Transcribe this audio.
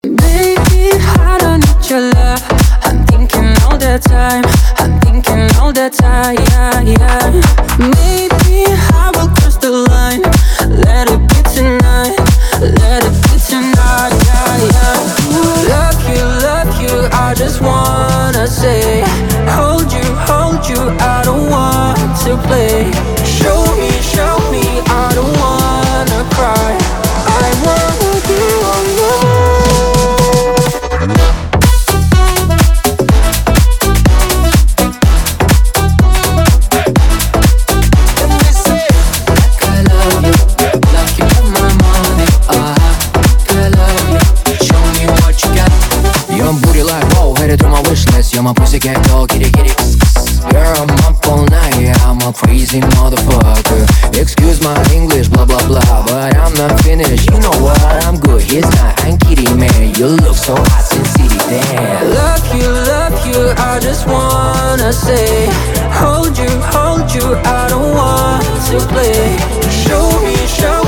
Baby, I don't need your love. I'm thinking all the time. I'm thinking all the time, yeah, yeah. Maybe I will cross the line. Let it be tonight. Let it be tonight, yeah, yeah. Love you, I just wanna say. Hold you, I don't want to play. Show me, I don't wanna cry. I wanna be alone. You're my pussycat dog, kitty kitty. You're up all night, I'm a crazy motherfucker. Excuse my English, blah blah blah, but I'm not finished. You know what? I'm good. He's not. I'm kidding, man. You look so hot since city. Damn. Love you, I just wanna say. Hold you, I don't want to play. Show me,